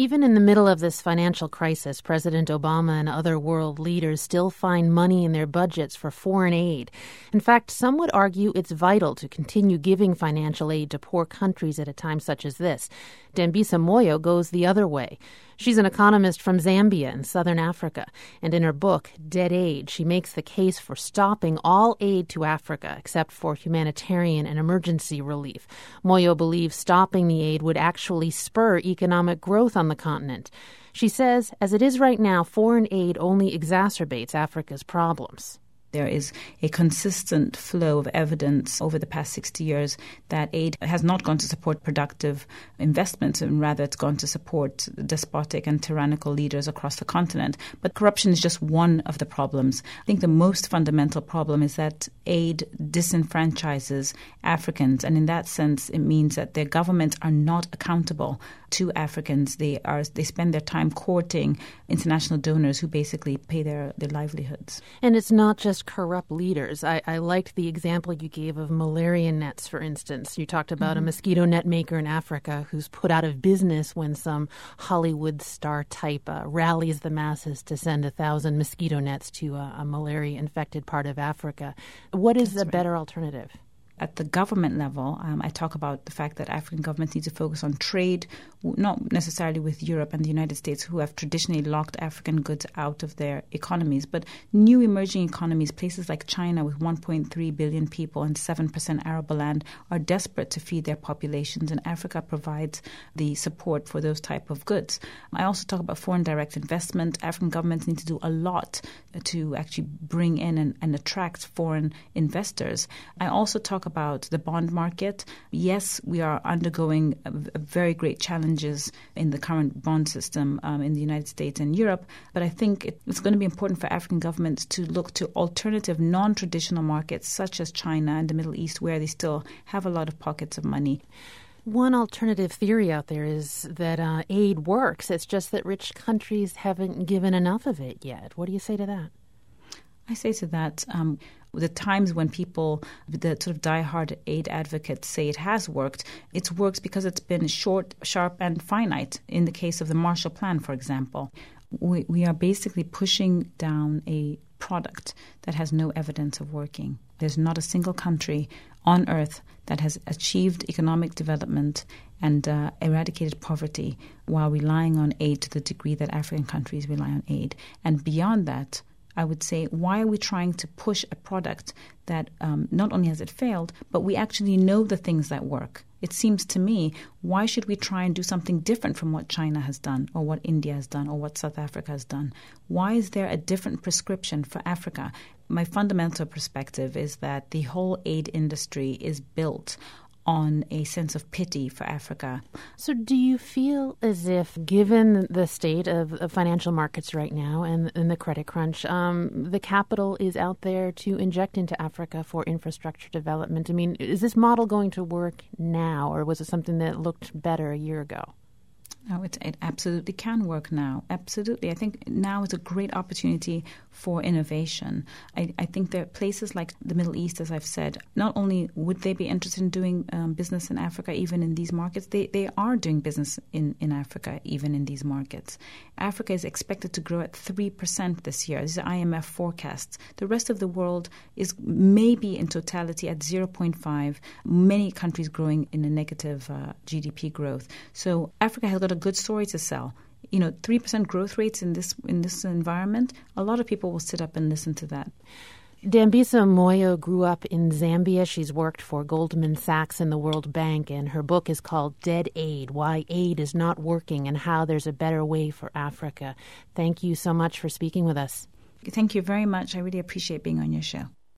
Even in the middle of this financial crisis, President Obama and other world leaders still find money in their budgets for foreign aid. In fact, some would argue it's vital to continue giving financial aid to poor countries at a time such as this. Dambisa Moyo goes the other way. She's an economist from Zambia in southern Africa, and in her book, Dead Aid, she makes the case for stopping all aid to Africa except for humanitarian and emergency relief. Moyo believes stopping the aid would actually spur economic growth on the continent. She says, as it is right now, foreign aid only exacerbates Africa's problems. There is a consistent flow of evidence over the past 60 years that aid has not gone to support productive investments, and rather it's gone to support despotic and tyrannical leaders across the continent. But corruption is just one of the problems. I think the most fundamental problem is that aid disenfranchises Africans, and in that sense it means that their governments are not accountable to Africans. They spend their time courting international donors who basically pay their livelihoods. And it's not just corrupt leaders. I liked the example you gave of malaria nets, for instance. You talked about a mosquito net maker in Africa who's put out of business when some Hollywood star type rallies the masses to send 1,000 mosquito nets to a malaria-infected part of Africa. What is the better alternative? At the government level, I talk about the fact that African governments need to focus on trade, not necessarily with Europe and the United States, who have traditionally locked African goods out of their economies, but new emerging economies, places like China with 1.3 billion people and 7% arable land, are desperate to feed their populations, and Africa provides the support for those type of goods. I also talk about foreign direct investment. African governments need to do a lot to actually bring in and attract foreign investors. I also talk about the bond market. Yes, we are undergoing a very great challenges in the current bond system in the United States and Europe, but I think it's going to be important for African governments to look to alternative non-traditional markets such as China and the Middle East, where they still have a lot of pockets of money. One alternative theory out there is that aid works. It's just that rich countries haven't given enough of it yet. What do you say to that? I say to that, the times when people, the sort of diehard aid advocates, say it has worked, it works because it's been short, sharp, and finite. In the case of the Marshall Plan, for example, we are basically pushing down a product that has no evidence of working. There's not a single country on earth that has achieved economic development and eradicated poverty while relying on aid to the degree that African countries rely on aid. And beyond that, I would say, why are we trying to push a product that not only has it failed, but we actually know the things that work? It seems to me, why should we try and do something different from what China has done or what India has done or what South Africa has done? Why is there a different prescription for Africa? My fundamental perspective is that the whole aid industry is built on a sense of pity for Africa. So do you feel as if, given the state of financial markets right now and the credit crunch, the capital is out there to inject into Africa for infrastructure development? I mean, is this model going to work now, or was it something that looked better a year ago? No, it absolutely can work now. Absolutely. I think now is a great opportunity for innovation. I think there are places like the Middle East, as I've said, not only would they be interested in doing business in Africa, even in these markets, they are doing business in Africa, even in these markets. Africa is expected to grow at 3% this year. These are IMF forecasts. The rest of the world is maybe in totality at 0.5. Many countries growing in a negative GDP growth. So Africa has got a good story to sell. 3% growth rates in this environment, a lot of people will sit up and listen to that. Dambisa Moyo grew up in Zambia. She's worked for Goldman Sachs and the World Bank, and her book is called Dead Aid, Why Aid is Not Working and How There's a Better Way for Africa. Thank you so much for speaking with us. Thank you very much. I really appreciate being on your show.